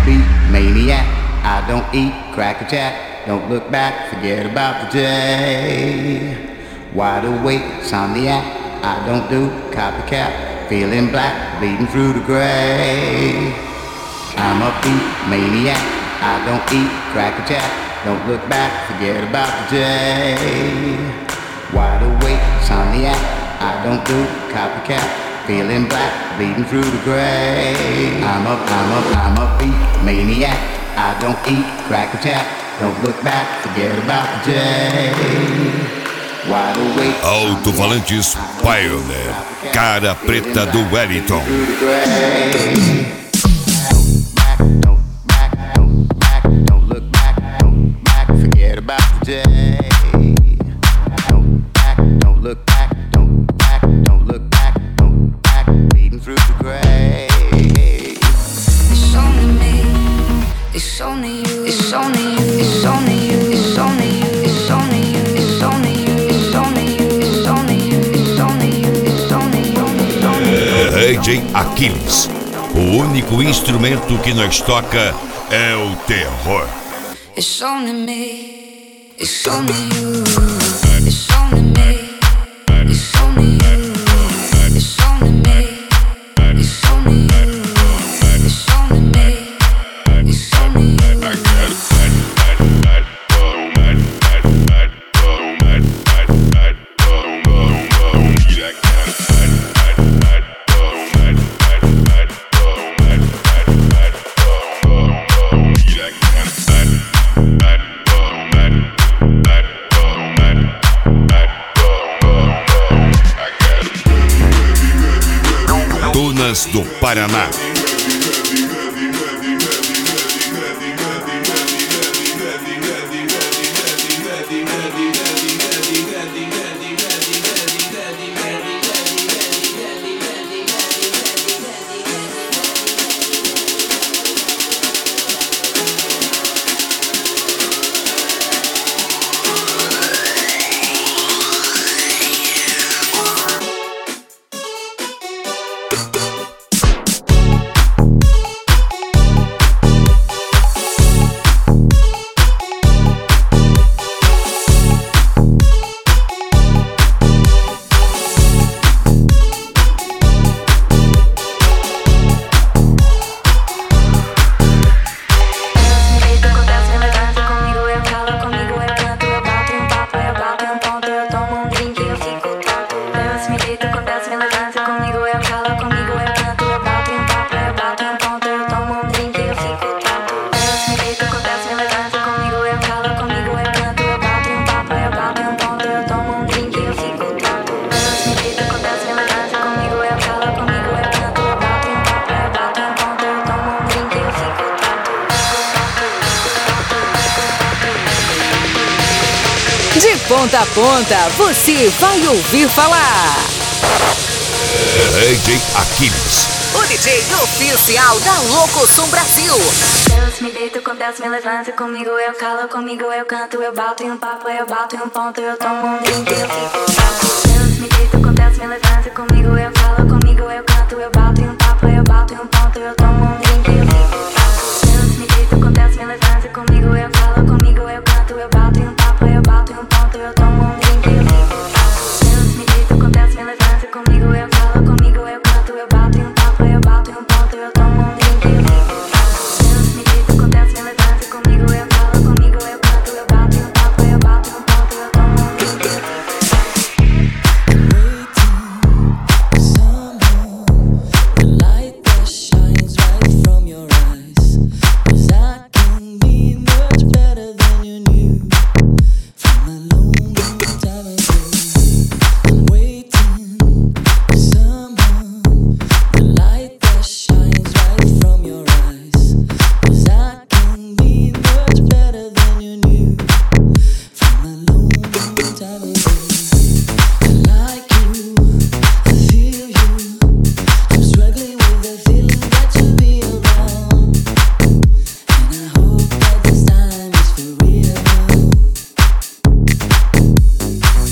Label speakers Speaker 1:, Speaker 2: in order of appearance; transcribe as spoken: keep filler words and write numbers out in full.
Speaker 1: beat maniac. I don't eat cracker jack. Don't look back, forget about the day. Wide awake, insomniac. I don't do copycat. Feeling black, bleeding through the gray. I'm a beat maniac. I don't eat cracker jack. Don't look back, forget about the day. Wide awake, insomniac. I don't do copycat. Feeling black, bleeding through the gray. I'm a, I'm a, I'm a beat maniac. I don't eat cracker jack. Don't look back, forget about the day. Wide awake.
Speaker 2: Alto-falantes Pioneer, cara preta do Wellington. D J Aquiles, o único instrumento que nós toca é o terror.
Speaker 3: It's only me, it's only you, it's only me, it's only you, it's only me, it's only you, it's only me, it's only you.
Speaker 2: Dunas do Paraná.
Speaker 4: De ponta a ponta, você vai ouvir falar.
Speaker 2: D J Aquiles,
Speaker 4: O D J oficial da Locosom Brasil.
Speaker 3: Deus me deito, com Deus me levanta, comigo eu calo, comigo eu canto, eu bato em um papo, eu bato em um ponto, eu tomo um drink, eu fico tato. Deus me deito, com Deus me levanta, comigo eu